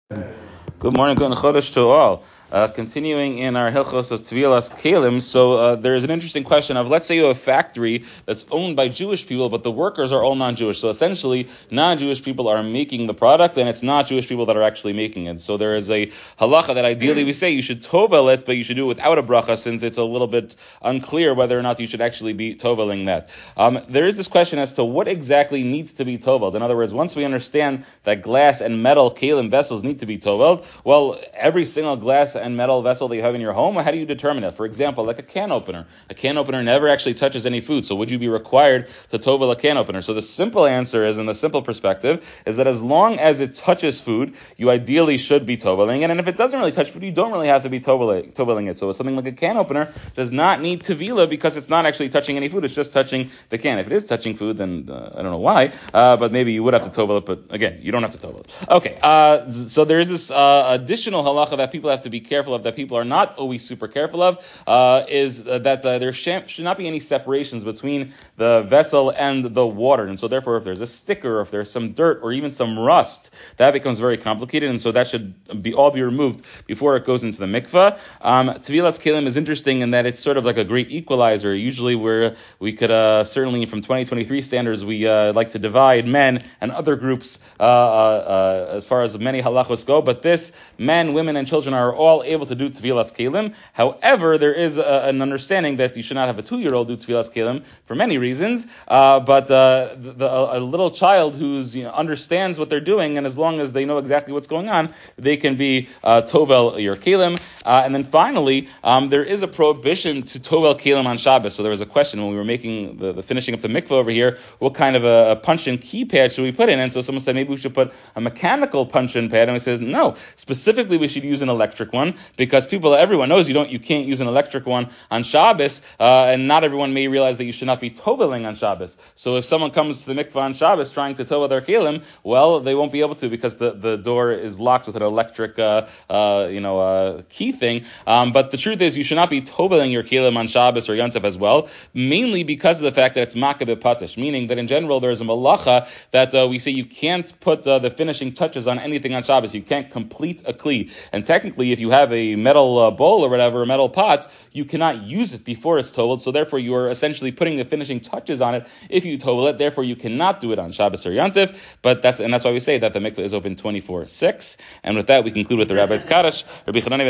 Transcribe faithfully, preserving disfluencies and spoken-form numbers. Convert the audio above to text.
Good morning, good chodesh to all. Uh, continuing in our Hilchos of Tvilas Kalim, so uh, there is an interesting question of, let's say you have a factory that's owned by Jewish people, but the workers are all non-Jewish. So essentially, non-Jewish people are making the product, and it's not Jewish people that are actually making it. So there is a halacha that ideally we say you should tovel it, but you should do it without a bracha, since it's a little bit unclear whether or not you should actually be toveling that. Um, there is this question as to what exactly needs to be toveled. In other words, once we understand that glass and metal kalim vessels need to be toveled, well, every single glass and metal vessel that you have in your home, how do you determine it? For example, like a can opener. A can opener never actually touches any food, so would you be required to tovel a can opener? So the simple answer is, in the simple perspective, is that as long as it touches food, you ideally should be toveling it, and if it doesn't really touch food, you don't really have to be toveling, toveling it. So something like a can opener does not need tevila because it's not actually touching any food, it's just touching the can. If it is touching food, then uh, I don't know why, uh, but maybe you would have to tovel it, but again, you don't have to tovel it. Okay, uh, so there is this uh, additional halacha that people have to be careful of, that people are not always super careful of, uh, is that uh, there should not be any separations between the vessel and the water. And so therefore, if there's a sticker, or if there's some dirt, or even some rust, that becomes very complicated, and so that should be all be removed before it goes into the mikveh. Um, Tevilas Kelim is interesting in that it's sort of like a great equalizer. Usually where we could, uh, certainly from twenty twenty-three standards, we uh, like to divide men and other groups uh, uh, uh, as far as many halachos go, but this, men, women, and children are all able to do Tevilas Kelim. However, there is a, an understanding that you should not have a two-year-old do Tevilas Kelim for many reasons, uh, but uh, the, the, a little child who's you know, understands what they're doing, and as long as they know exactly what's going on, they can be uh, Tovel your Kelim. Uh, and then finally, um, there is a prohibition to Tovel Kelim on Shabbos. So there was a question when we were making the, the finishing up the mikveh over here, what kind of a, a punch-in keypad should we put in? And so someone said maybe we should put a mechanical punch-in pad, and we says no. Specifically, we should use an electric one because people, everyone knows you don't, you can't use an electric one on Shabbos, uh, and not everyone may realize that you should not be toveling on Shabbos. So if someone comes to the mikveh on Shabbos trying to tovel their kelim, well, they won't be able to because the, the door is locked with an electric, uh, uh, you know, uh, key thing. Um, but the truth is, you should not be toveling your kelim on Shabbos or Yom Tov as well, mainly because of the fact that it's makabeh patish, meaning that in general there is a malacha that uh, we say you can't put uh, the finishing touches on anything on Shabbos. You can't complete a kli. And technically, if you have a metal uh, bowl or whatever, a metal pot, you cannot use it before it's toveled. So therefore, you are essentially putting the finishing touches on it if you tovel it. Therefore, you cannot do it on Shabbos or Yom Tov. But that's and that's why we say that the mikveh is open twenty-four six. And with that, we conclude with the Rabbi's Kaddish. Rabbi Chananya